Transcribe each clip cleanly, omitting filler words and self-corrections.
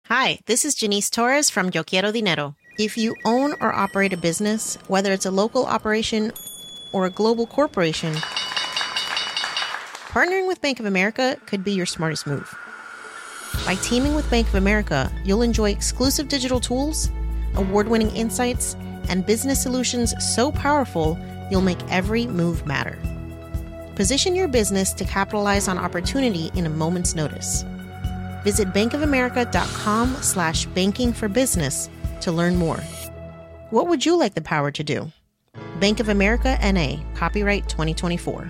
Hi, this is Janice Torres from Yo Quiero Dinero. If you own or operate a business, whether it's a local operation or a global corporation, partnering with Bank of America could be your smartest move. By teaming with Bank of America, you'll enjoy exclusive digital tools, award-winning insights, and business solutions so powerful, you'll make every move matter. Position your business to capitalize on opportunity in a moment's notice. Visit bankofamerica.com/bankingforbusiness to learn more. What would you like the power to do? Bank of America N.A., copyright 2024.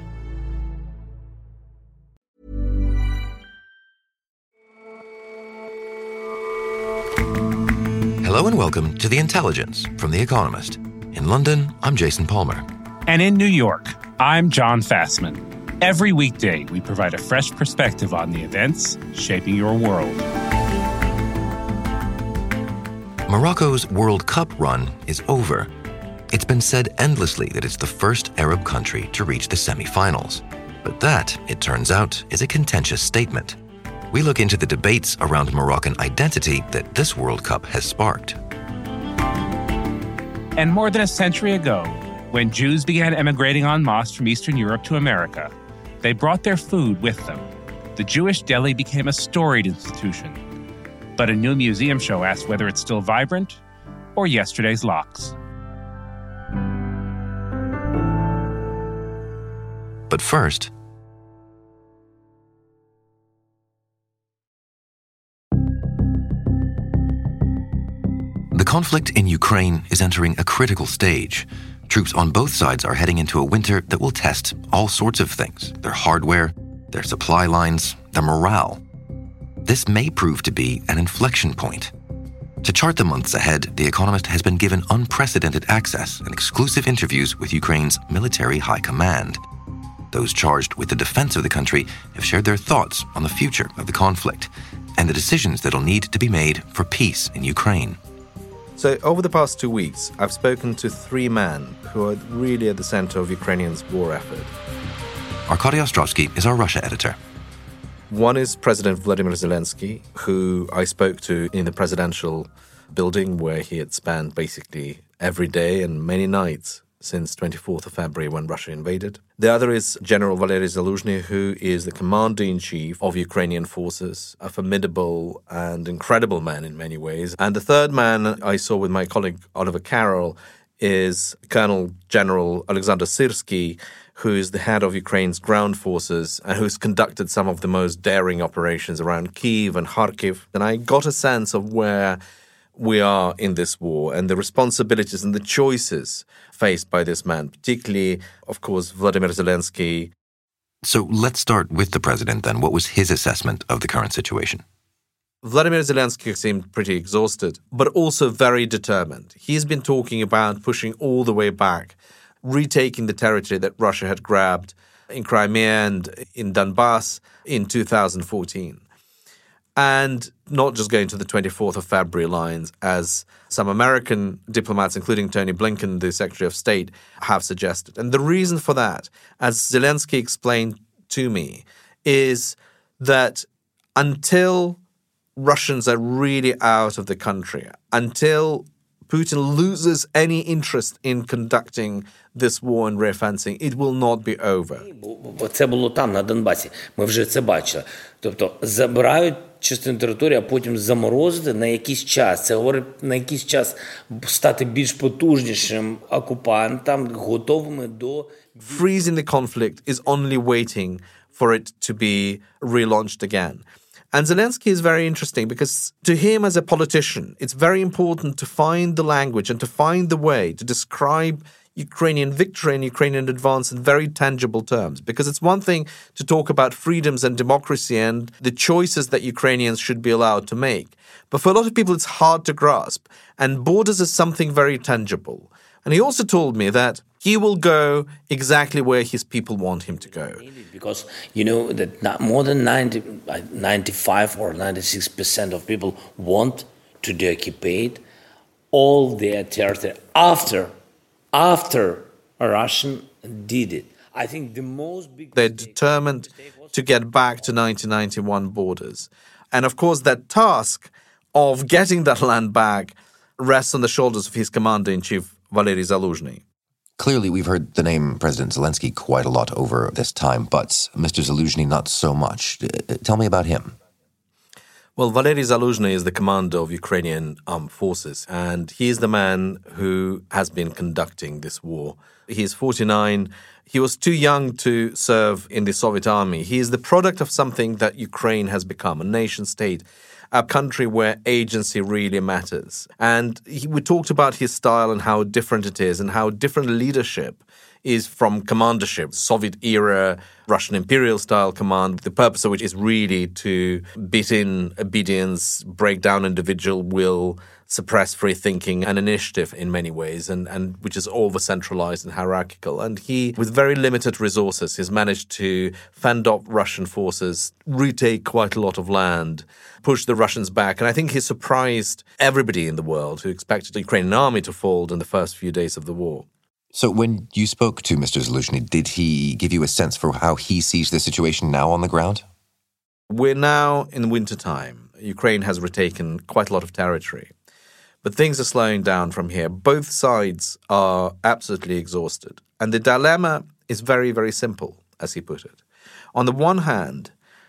Hello and welcome to The Intelligence from The Economist. In London, I'm Jason Palmer. And in New York, I'm John Fassman. Every weekday, we provide a fresh perspective on the events shaping your world. Morocco's World Cup run is over. It's been said endlessly that it's the first Arab country to reach the semi-finals. But that, it turns out, is a contentious statement. We look into the debates around Moroccan identity that this World Cup has sparked. And more than a century ago, when Jews began emigrating en masse from Eastern Europe to America, they brought their food with them. The Jewish deli became a storied institution. But a new museum show asked whether it's still vibrant or yesterday's lox. But first, the conflict in Ukraine is entering a critical stage. Troops on both sides are heading into a winter that will test all sorts of things: their hardware, their supply lines, their morale. This may prove to be an inflection point. To chart the months ahead, The Economist has been given unprecedented access and exclusive interviews with Ukraine's military high command. Those charged with the defense of the country have shared their thoughts on the future of the conflict and the decisions that'll need to be made for peace in Ukraine. So over the past 2 weeks, I've spoken to 3 men who are really at the center of Ukrainians' war effort. Arkady Ostrovsky is our Russia editor. One is President Vladimir Zelensky, who I spoke to in the presidential building where he had spent basically every day and many nights since 24th of February when Russia invaded. The other is General Valery Zaluzhny, who is the commander-in-chief of Ukrainian forces, a formidable and incredible man in many ways. And the third man I saw with my colleague Oliver Carroll is Colonel General Alexander Syrsky, who is the head of Ukraine's ground forces and who's conducted some of the most daring operations around Kyiv and Kharkiv. And I got a sense of where we are in this war and the responsibilities and the choices faced by this man, particularly, of course, Vladimir Zelensky. So let's start with the president then. What was his assessment of the current situation? Vladimir Zelensky seemed pretty exhausted, but also very determined. He's been talking about pushing all the way back, retaking the territory that Russia had grabbed in Crimea and in Donbass in 2014. And not just going to the 24th of February lines, as some American diplomats, including Tony Blinken, the Secretary of State, have suggested. And the reason for that, as Zelensky explained to me, is that until Russians are really out of the country, until Putin loses any interest in conducting this war and reoffending, it will not be over. Бо це було там, на Донбасі. Ми вже це бачили. Тобто забирають частину території, а потім заморозити на якийсь час. Це говорить на якийсь час стати більш потужнішим окупантам, готовими до... Freezing the conflict is only waiting for it to be relaunched again. And Zelensky is very interesting because to him as a politician, it's very important to find the language and to find the way to describe Ukrainian victory and Ukrainian advance in very tangible terms. Because it's one thing to talk about freedoms and democracy and the choices that Ukrainians should be allowed to make. But for a lot of people, it's hard to grasp. And borders is something very tangible. And he also told me that he will go exactly where his people want him to go. Because you know that not more than 95 or 96% of people want to deoccupy all their territory after Russian did it. I think the most big... They're determined to get back to 1991 borders. And of course, that task of getting that land back rests on the shoulders of his commander-in-chief, Valery Zaluzhny. Clearly, we've heard the name President Zelensky quite a lot over this time, but Mr. Zaluzhny not so much. Tell me about him. Well, Valery Zaluzhny is the commander of Ukrainian armed forces, and he is the man who has been conducting this war. He is 49. He was too young to serve in the Soviet army. He is the product of something that Ukraine has become, a nation state, a country where agency really matters. And we talked about his style and how different it is and how different leadership is from commandership, Soviet-era Russian imperial-style command, the purpose of which is really to beat in obedience, break down individual will, suppress free thinking and initiative in many ways, and which is over-centralized and hierarchical. And he, with very limited resources, has managed to fend off Russian forces, retake quite a lot of land, push the Russians back. And I think he surprised everybody in the world who expected the Ukrainian army to fall in the first few days of the war. So when you spoke to Mr. Zaluzhny, did he give you a sense for how he sees the situation now on the ground? We're now in wintertime. Ukraine has retaken quite a lot of territory. But things are slowing down from here. Both sides are absolutely exhausted. And the dilemma is very, very simple, as he put it. On the one hand,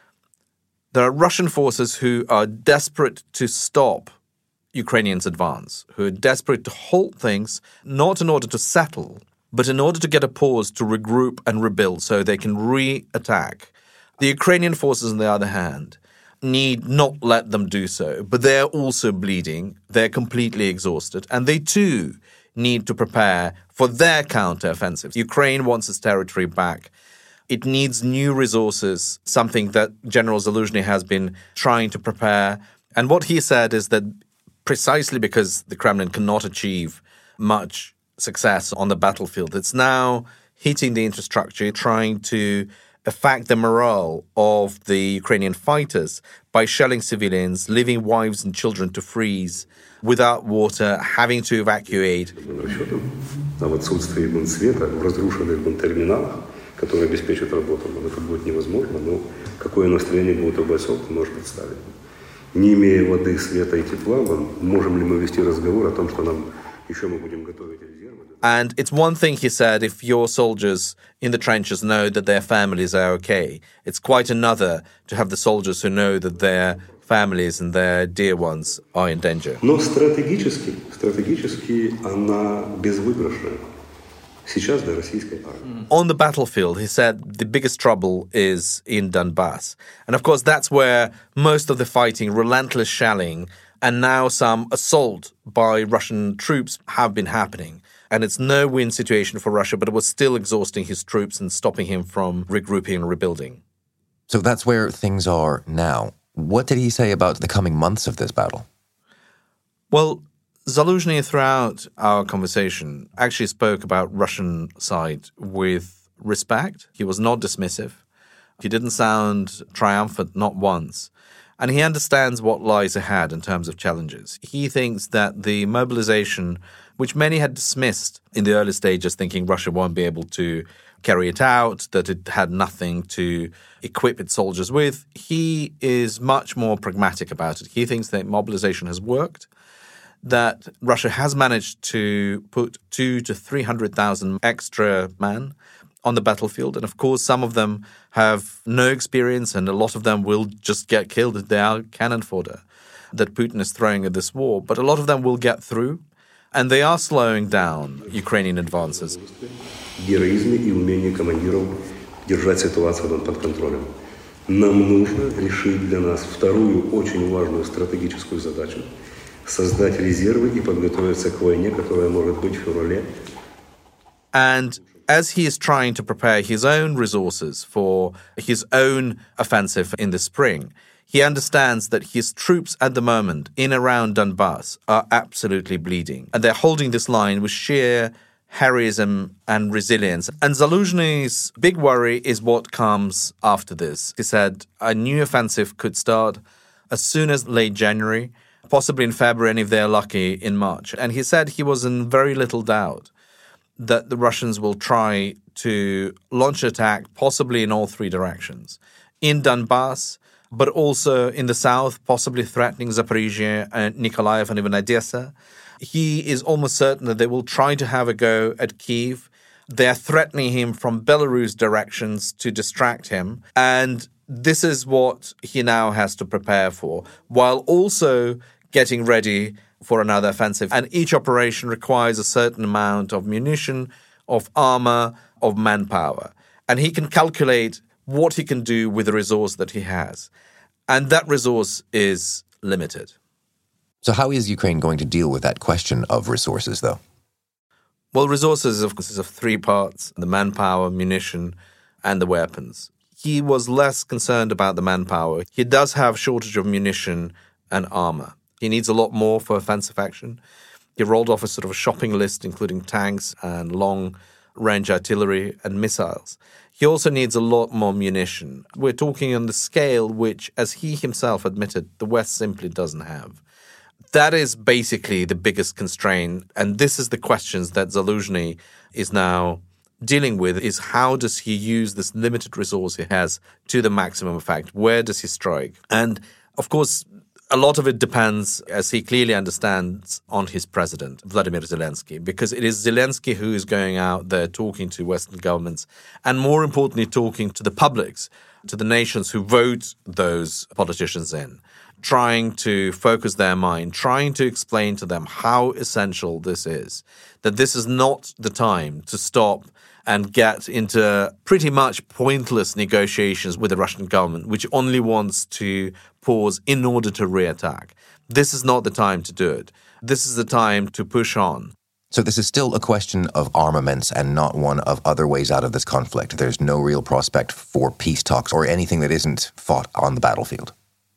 there are Russian forces who are desperate to stop Ukrainians advance, who are desperate to halt things, not in order to settle, but in order to get a pause to regroup and rebuild so they can re-attack. The Ukrainian forces, on the other hand, need not let them do so, but they're also bleeding, they're completely exhausted, and they too need to prepare for their counter-offensive. Ukraine wants its territory back. It needs new resources, something that General Zaluzhny has been trying to prepare. And what he said is that precisely because the Kremlin cannot achieve much success on the battlefield, it's now hitting the infrastructure, trying to affect the morale of the Ukrainian fighters by shelling civilians, leaving wives and children to freeze without water, having to evacuate. В отсутствии света в разрушенных терминалах, которые обеспечат работу, это будет невозможно, но какое настроение будет у бойцов, ты можешь представить. Не имея воды, света и тепла, можем ли мы вести разговор о том, что нам еще мы будем готовить резервы? And it's one thing, he said, if your soldiers in the trenches know that their families are okay. It's quite another to have the soldiers who know that their families and their dear ones are in danger. Но стратегически она безвыигрышная. Сейчас для российской армии. On the battlefield, he said the biggest trouble is in Donbass. And of course, that's where most of the fighting, relentless shelling, and now some assault by Russian troops have been happening. And it's no win situation for Russia, but it was still exhausting his troops and stopping him from regrouping and rebuilding. So that's where things are now. What did he say about the coming months of this battle? Well, Zaluzhny, throughout our conversation, actually spoke about Russian side with respect. He was not dismissive. He didn't sound triumphant, not once. And he understands what lies ahead in terms of challenges. He thinks that the mobilization, which many had dismissed in the early stages, thinking Russia won't be able to carry it out, that it had nothing to equip its soldiers with, he is much more pragmatic about it. He thinks that mobilization has worked, that Russia has managed to put 200,000 to 300,000 extra men on the battlefield. And of course, some of them have no experience and a lot of them will just get killed if they are cannon fodder that Putin is throwing at this war. But a lot of them will get through and they are slowing down Ukrainian advances. Героизме и умении командиров держать ситуацию под контролем. Нам нужно решить для нас вторую очень важную стратегическую задачу – создать резервы и подготовиться к войне, которая может быть в феврале. And as he is trying to prepare his own resources for his own offensive in the spring, he understands that his troops at the moment in around Donbass are absolutely bleeding. And they're holding this line with sheer heroism and resilience. And Zaluzhny's big worry is what comes after this. He said a new offensive could start as soon as late January, possibly in February, and if they're lucky, in March. And he said he was in very little doubt that the Russians will try to launch an attack, possibly in all three directions. In Donbass, but also in the south, possibly threatening Zaporizhia and Nikolaev and even Odessa. He is almost certain that they will try to have a go at Kyiv. They are threatening him from Belarus directions to distract him. And this is what he now has to prepare for, while also getting ready for another offensive. And each operation requires a certain amount of munition, of armor, of manpower. And he can calculate what he can do with the resource that he has. And that resource is limited. So how is Ukraine going to deal with that question of resources, though? Well, resources, of course, is of three parts: the manpower, munition, and the weapons. He was less concerned about the manpower. He does have shortage of munition and armor. He needs a lot more for offensive action. He rolled off a sort of a shopping list, including tanks and long-range artillery and missiles. He also needs a lot more munition. We're talking on the scale which, as he himself admitted, the West simply doesn't have. That is basically the biggest constraint, and this is the questions that Zaluzhny is now dealing with, is how does he use this limited resource he has to the maximum effect? Where does he strike? And, of course, a lot of it depends, as he clearly understands, on his president, Vladimir Zelensky, because it is Zelensky who is going out there talking to Western governments and, more importantly, talking to the publics, to the nations who vote those politicians in, trying to focus their mind, trying to explain to them how essential this is, that this is not the time to stop and get into pretty much pointless negotiations with the Russian government, which only wants to pause in order to reattack. This is not the time to do it. This is the time to push on. So this is still a question of armaments and not one of other ways out of this conflict. There's no real prospect for peace talks or anything that isn't fought on the battlefield.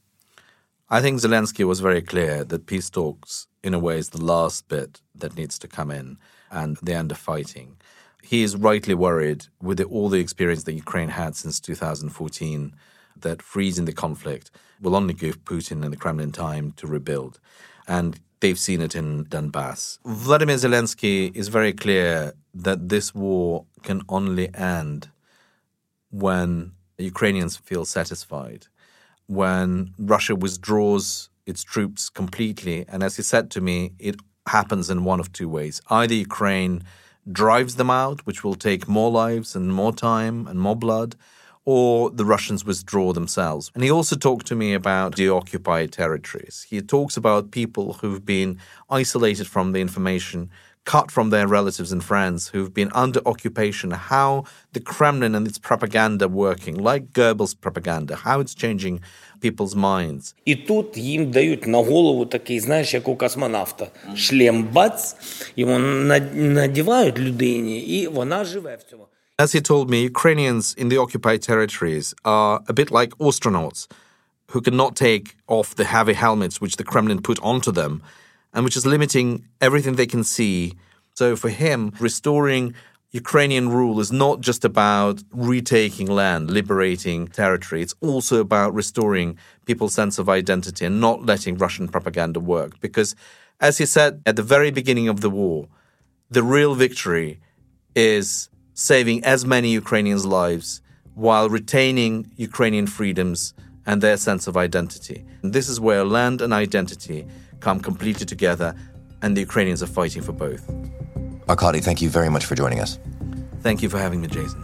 I think Zelensky was very clear that peace talks, in a way, is the last bit that needs to come in, and the end of fighting. He is rightly worried with all the experience that Ukraine had since 2014, that freezing the conflict will only give Putin and the Kremlin time to rebuild. And they've seen it in Donbass. Vladimir Zelensky is very clear that this war can only end when Ukrainians feel satisfied, when Russia withdraws its troops completely. And as he said to me, it happens in one of two ways. Either Ukraine drives them out, which will take more lives and more time and more blood, or the Russians withdraw themselves. And he also talked to me about the occupied territories. He talks about people who've been isolated from the information, cut from their relatives and friends, who've been under occupation, how the Kremlin and its propaganda working, like Goebbels' propaganda, how it's changing people's minds. І тут їм дають на голову такий, знаєш, як у космонавта, шлем бац, йому надівають людині, і вона живе в цьому. As he told me, Ukrainians in the occupied territories are a bit like astronauts who cannot take off the heavy helmets which the Kremlin put onto them, and which is limiting everything they can see. So for him, restoring Ukrainian rule is not just about retaking land, liberating territory. It's also about restoring people's sense of identity and not letting Russian propaganda work. Because, as he said at the very beginning of the war, the real victory is saving as many Ukrainians' lives while retaining Ukrainian freedoms and their sense of identity. And this is where land and identity come completely together, and the Ukrainians are fighting for both. Arkady, thank you very much for joining us. Thank you for having me, Jason.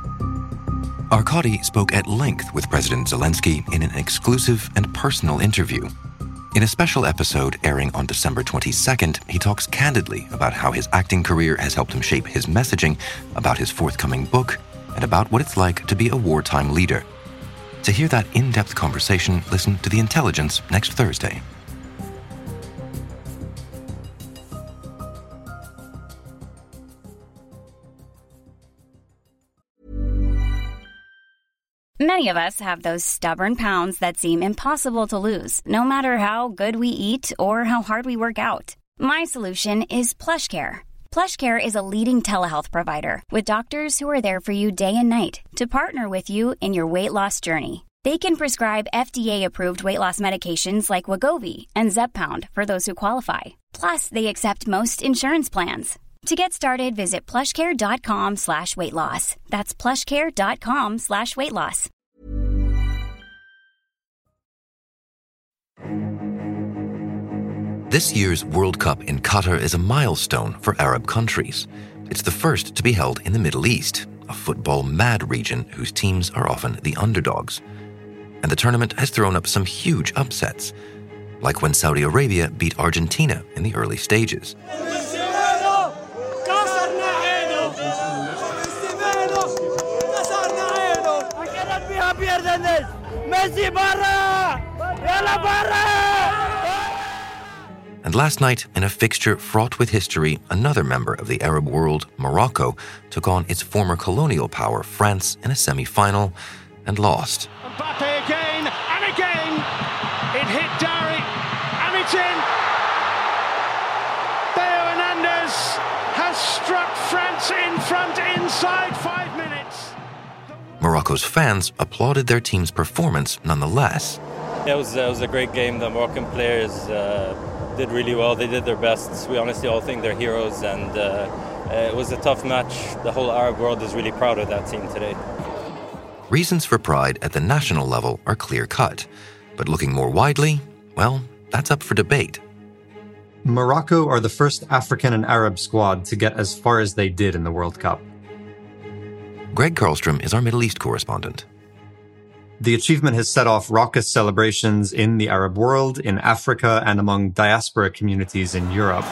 Arkady spoke at length with President Zelensky in an exclusive and personal interview. In a special episode airing on December 22nd, he talks candidly about how his acting career has helped him shape his messaging, about his forthcoming book, and about what it's like to be a wartime leader. To hear that in-depth conversation, listen to The Intelligence next Thursday. Many of us have those stubborn pounds that seem impossible to lose, no matter how good we eat or how hard we work out. My solution is PlushCare. PlushCare is a leading telehealth provider with doctors who are there for you day and night to partner with you in your weight loss journey. They can prescribe FDA-approved weight loss medications like Wegovy and Zepbound for those who qualify. Plus, they accept most insurance plans. To get started, visit plushcare.com/weightloss. That's plushcare.com/weightloss. This year's World Cup in Qatar is a milestone for Arab countries. It's the first to be held in the Middle East, a football-mad region whose teams are often the underdogs. And the tournament has thrown up some huge upsets, like when Saudi Arabia beat Argentina in the early stages. And last night, in a fixture fraught with history, another member of the Arab world, Morocco, took on its former colonial power, France, in a semi-final and lost. Mbappe again and again. It hit Dari and it's in. Theo Hernandez has struck France in front inside 5 minutes. Morocco's fans applauded their team's performance nonetheless. It was a great game. The Moroccan players did really well. They did their best. We honestly all think they're heroes, and it was a tough match. The whole Arab world is really proud of that team today. Reasons for pride at the national level are clear-cut, but looking more widely, well, that's up for debate. Morocco are the first African and Arab squad to get as far as they did in the World Cup. Greg Karlstrom is our Middle East correspondent. The achievement has set off raucous celebrations in the Arab world, in Africa, and among diaspora communities in Europe.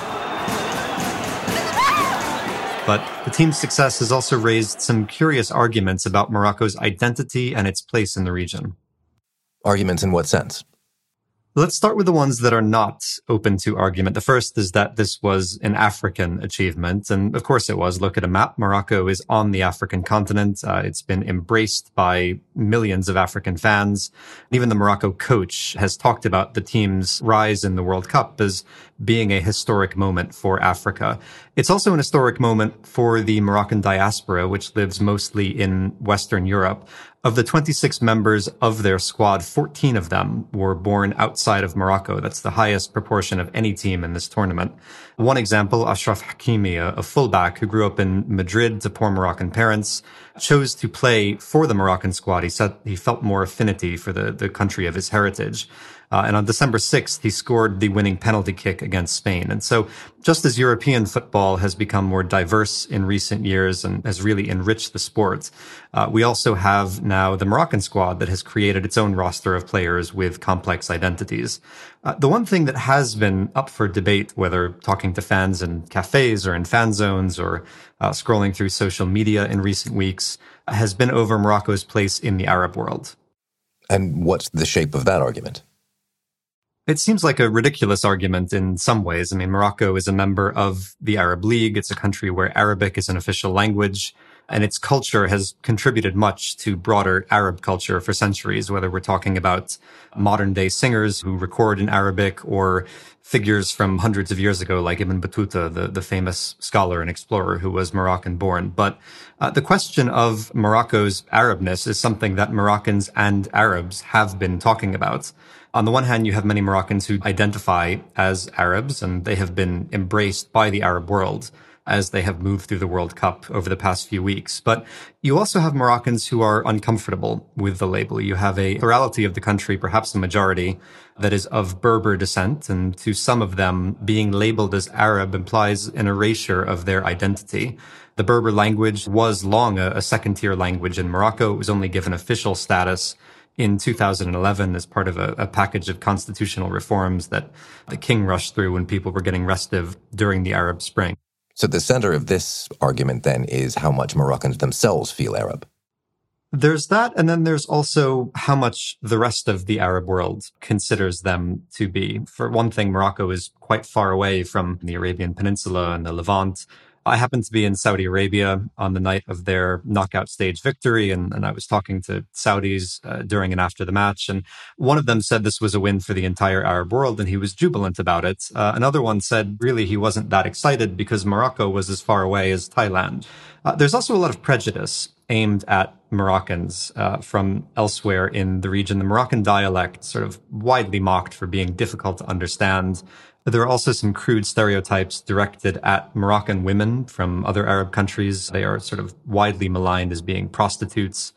But the team's success has also raised some curious arguments about Morocco's identity and its place in the region. Arguments in what sense? Let's start with the ones that are not open to argument. The first is that this was an African achievement, and of course it was. Look at a map. Morocco is on the African continent. It's been embraced by millions of African fans. Even the Morocco coach has talked about the team's rise in the World Cup as being a historic moment for Africa. It's also an historic moment for the Moroccan diaspora, which lives mostly in Western Europe. Of the 26 members of their squad, 14 of them were born outside of Morocco. That's the highest proportion of any team in this tournament. One example, Achraf Hakimi, a fullback who grew up in Madrid to poor Moroccan parents, chose to play for the Moroccan squad. He said he felt more affinity for the country of his heritage. And on December 6th, he scored the winning penalty kick against Spain. And so just as European football has become more diverse in recent years and has really enriched the sport, we also have now the Moroccan squad that has created its own roster of players with complex identities. The one thing that has been up for debate, whether talking to fans in cafes or in fan zones or scrolling through social media in recent weeks, has been over Morocco's place in the Arab world. And what's the shape of that argument? It seems like a ridiculous argument in some ways. I mean, Morocco is a member of the Arab League. It's a country where Arabic is an official language, and its culture has contributed much to broader Arab culture for centuries, whether we're talking about modern-day singers who record in Arabic or figures from hundreds of years ago, like Ibn Battuta, the famous scholar and explorer who was Moroccan-born. But the question of Morocco's Arabness is something that Moroccans and Arabs have been talking about. On the one hand, you have many Moroccans who identify as Arabs, and they have been embraced by the Arab world as they have moved through the World Cup over the past few weeks. But you also have Moroccans who are uncomfortable with the label. You have a plurality of the country, perhaps a majority, that is of Berber descent, and to some of them, being labeled as Arab implies an erasure of their identity. The Berber language was long a second-tier language in Morocco. It was only given official status in 2011 as part of a package of constitutional reforms that the king rushed through when people were getting restive during the Arab Spring. So the center of this argument then is how much Moroccans themselves feel Arab. There's that, and then there's also how much the rest of the Arab world considers them to be. For one thing, Morocco is quite far away from the Arabian Peninsula and the Levant. I happened to be in Saudi Arabia on the night of their knockout stage victory, and I was talking to Saudis during and after the match, and one of them said this was a win for the entire Arab world, and he was jubilant about it. Another one said really he wasn't that excited because Morocco was as far away as Thailand. There's also a lot of prejudice aimed at Moroccans from elsewhere in the region. The Moroccan dialect sort of widely mocked for being difficult to understand. There are also some crude stereotypes directed at Moroccan women from other Arab countries. They are sort of widely maligned as being prostitutes.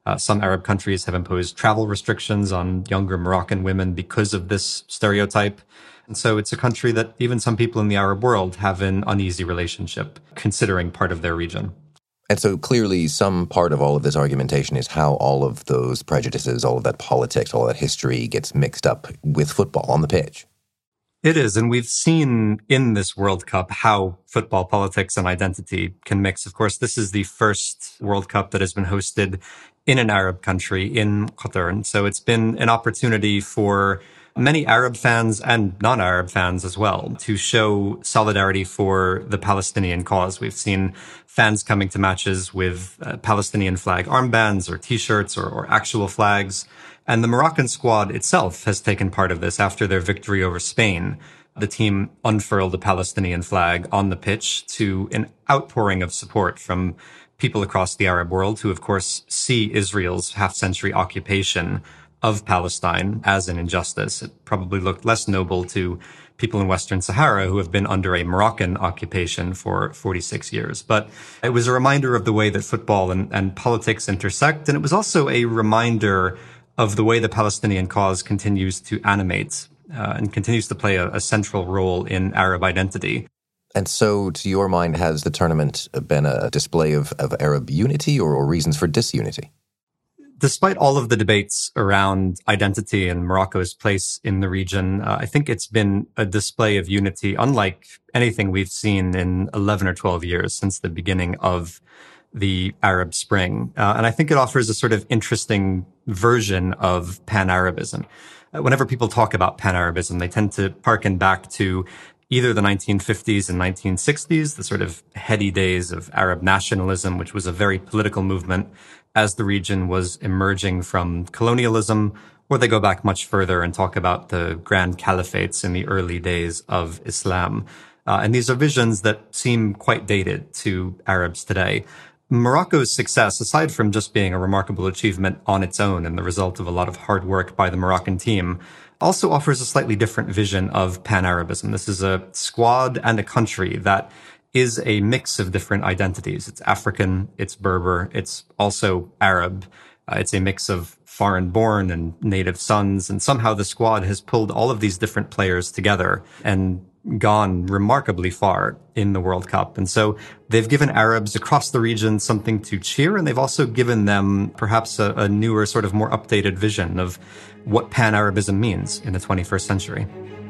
Some Arab countries have imposed travel restrictions on younger Moroccan women because of this stereotype. And so it's a country that even some people in the Arab world have an uneasy relationship, considering part of their region. And so clearly some part of all of this argumentation is how all of those prejudices, all of that politics, all of that history gets mixed up with football on the pitch. It is, and we've seen in this World Cup how football, politics, and identity can mix. Of course, this is the first World Cup that has been hosted in an Arab country, in Qatar. And so it's been an opportunity for many Arab fans and non-Arab fans as well to show solidarity for the Palestinian cause. We've seen fans coming to matches with Palestinian flag armbands or T-shirts or actual flags. And the Moroccan squad itself has taken part of this after their victory over Spain. The team unfurled the Palestinian flag on the pitch to an outpouring of support from people across the Arab world who, of course, see Israel's half-century occupation of Palestine as an injustice. It probably looked less noble to people in Western Sahara who have been under a Moroccan occupation for 46 years. But it was a reminder of the way that football and politics intersect. And it was also a reminder of the way the Palestinian cause continues to animate and continues to play a central role in Arab identity. And so, to your mind, has the tournament been a display of Arab unity or reasons for disunity? Despite all of the debates around identity and Morocco's place in the region, I think it's been a display of unity unlike anything we've seen in 11 or 12 years since the beginning of the Arab Spring. And I think it offers a sort of interesting version of Pan-Arabism. Whenever people talk about Pan-Arabism, they tend to harken back to either the 1950s and 1960s, the sort of heady days of Arab nationalism, which was a very political movement as the region was emerging from colonialism, or they go back much further and talk about the grand caliphates in the early days of Islam. And these are visions that seem quite dated to Arabs today. Morocco's success, aside from just being a remarkable achievement on its own and the result of a lot of hard work by the Moroccan team, also offers a slightly different vision of Pan-Arabism. This is a squad and a country that is a mix of different identities. It's African, it's Berber, it's also Arab. It's a mix of foreign-born and native sons. And somehow the squad has pulled all of these different players together and gone remarkably far in the World Cup. And so they've given Arabs across the region something to cheer, and they've also given them perhaps a newer, sort of more updated vision of what Pan-Arabism means in the 21st century.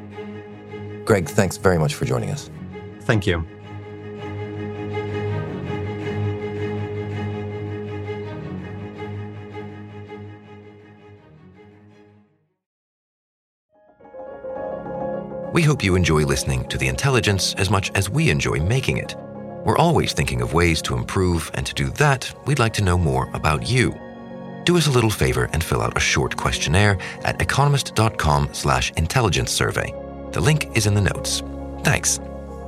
Greg, thanks very much for joining us. Thank you. We hope you enjoy listening to The Intelligence as much as we enjoy making it. We're always thinking of ways to improve, and to do that, we'd like to know more about you. Do us a little favor and fill out a short questionnaire at economist.com/intelligence survey. The link is in the notes. Thanks.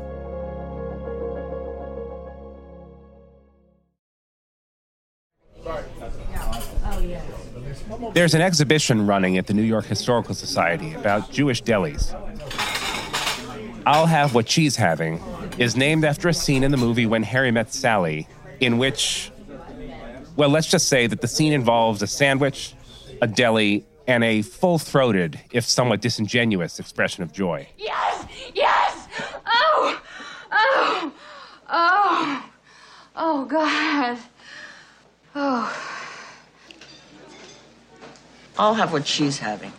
There's an exhibition running at the New York Historical Society about Jewish delis. I'll Have What She's Having is named after a scene in the movie When Harry Met Sally, in which, well, let's just say that the scene involves a sandwich, a deli, and a full-throated, if somewhat disingenuous, expression of joy. Yes! Yes! Oh! Oh! Oh! Oh, God. Oh. I'll have what she's having.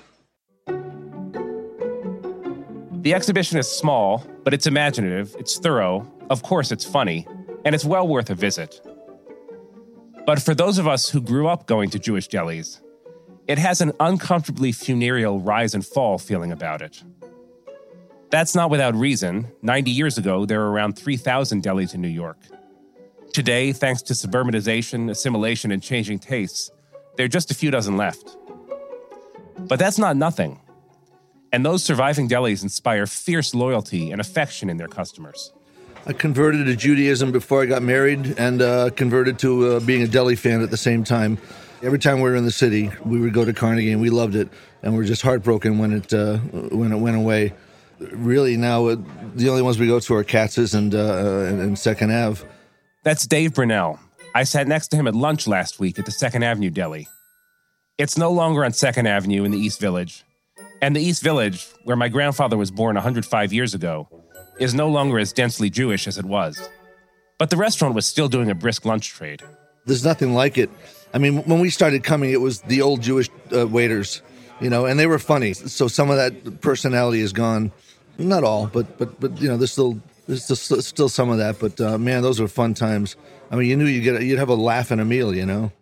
The exhibition is small, but it's imaginative, it's thorough, of course it's funny, and it's well worth a visit. But for those of us who grew up going to Jewish delis, it has an uncomfortably funereal rise and fall feeling about it. That's not without reason. 90 years ago, there were around 3,000 delis in New York. Today, thanks to suburbanization, assimilation, and changing tastes, there are just a few dozen left. But that's not nothing. And those surviving delis inspire fierce loyalty and affection in their customers. I converted to Judaism before I got married, and converted to being a deli fan at the same time. Every time we were in the city, we would go to Carnegie, and we loved it. And we were just heartbroken when it went away. Really, now the only ones we go to are Katz's and 2nd Ave. That's Dave Brunell, I sat next to him at lunch last week at the 2nd Avenue Deli. It's no longer on 2nd Avenue in the East Village. And the East Village, where my grandfather was born 105 years ago, is no longer as densely Jewish as it was. But the restaurant was still doing a brisk lunch trade. There's nothing like it. I mean, when we started coming, it was the old Jewish waiters, and they were funny. So some of that personality is gone. Not all, but there's still some of that. But man, those were fun times. I mean, you knew you'd have a laugh and a meal,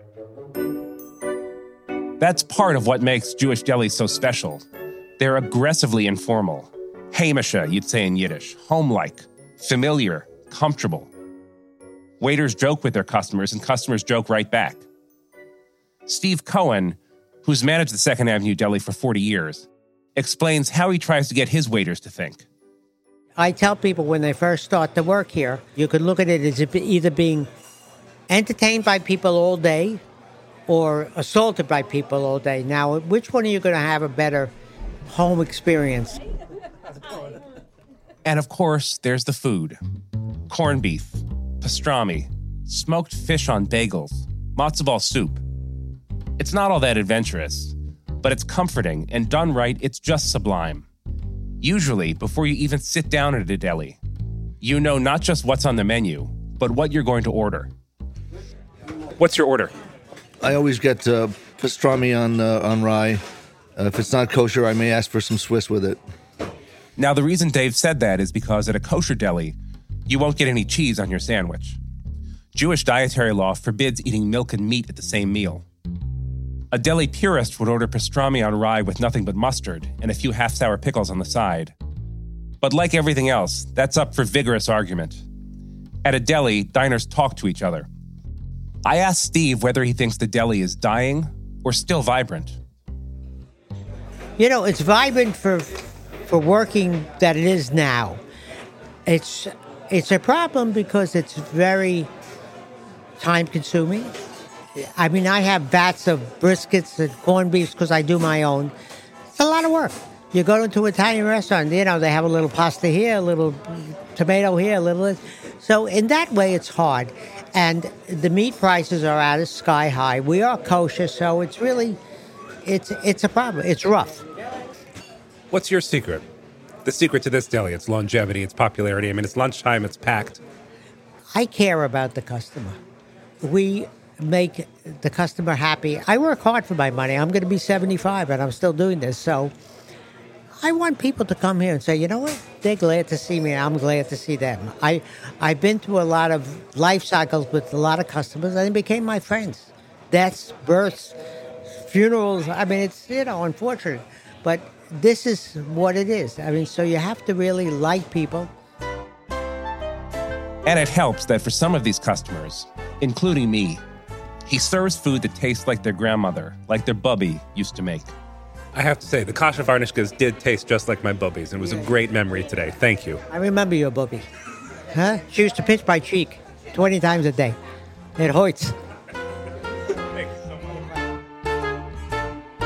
That's part of what makes Jewish delis so special. They're aggressively informal. Heimische, you'd say in Yiddish. Home-like, familiar, comfortable. Waiters joke with their customers, and customers joke right back. Steve Cohen, who's managed the 2nd Avenue Deli for 40 years, explains how he tries to get his waiters to think. I tell people when they first start to work here, you could look at it as either being entertained by people all day or assaulted by people all day. Now, which one are you going to have a better home experience? And of course, there's the food. Corned beef, pastrami, smoked fish on bagels, matzo ball soup. It's not all that adventurous, but it's comforting, and done right, it's just sublime. Usually, before you even sit down at a deli, you know not just what's on the menu, but what you're going to order. What's your order? I always get pastrami on rye. If it's not kosher, I may ask for some Swiss with it. Now, the reason Dave said that is because at a kosher deli, you won't get any cheese on your sandwich. Jewish dietary law forbids eating milk and meat at the same meal. A deli purist would order pastrami on rye with nothing but mustard and a few half-sour pickles on the side. But like everything else, that's up for vigorous argument. At a deli, diners talk to each other. I asked Steve whether he thinks the deli is dying or still vibrant. It's vibrant for working that it is now. It's a problem because it's very time-consuming. I mean, I have vats of briskets and corned beefs because I do my own. It's a lot of work. You go into an Italian restaurant, they have a little pasta here, a little tomato here, a little... So in that way, it's hard. And the meat prices are at a sky high. We are kosher, so it's really... It's a problem. It's rough. What's your secret? The secret to this deli, its longevity, its popularity. I mean, it's lunchtime, it's packed. I care about the customer. We make the customer happy. I work hard for my money. I'm going to be 75 and I'm still doing this. So I want people to come here and say, you know what? They're glad to see me. I'm glad to see them. I've been through a lot of life cycles with a lot of customers and they became my friends. Deaths, births, funerals. I mean, it's, unfortunate. But this is what it is. I mean, so you have to really like people. And it helps that for some of these customers, including me, he serves food that tastes like their grandmother, like their bubby used to make. I have to say, the kasher varnishkas did taste just like my bubbies. It was a great memory today. Thank you. I remember your bubby. Huh? She used to pinch my cheek 20 times a day. It hurts. Thank you so much.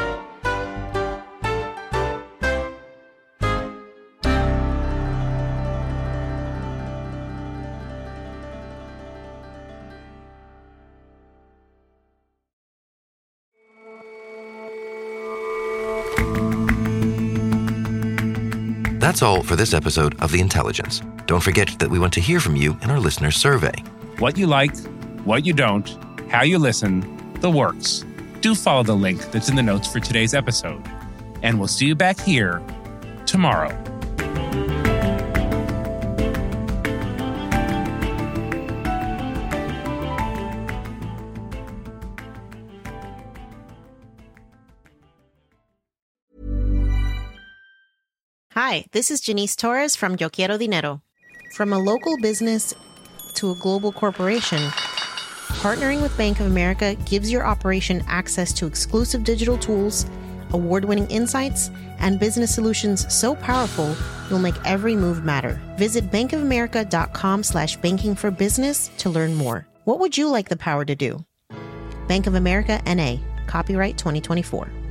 That's all for this episode of The Intelligence. Don't forget that we want to hear from you in our listener survey. What you like, what you don't, how you listen, the works. Do follow the link that's in the notes for today's episode. And we'll see you back here tomorrow. Hi, this is Janice Torres from Yo Quiero Dinero. From a local business to a global corporation, partnering with Bank of America gives your operation access to exclusive digital tools, award-winning insights, and business solutions so powerful you'll make every move matter. Visit bankofamerica.com/banking for business to learn more. What would you like the power to do? Bank of America, N.A., copyright 2024.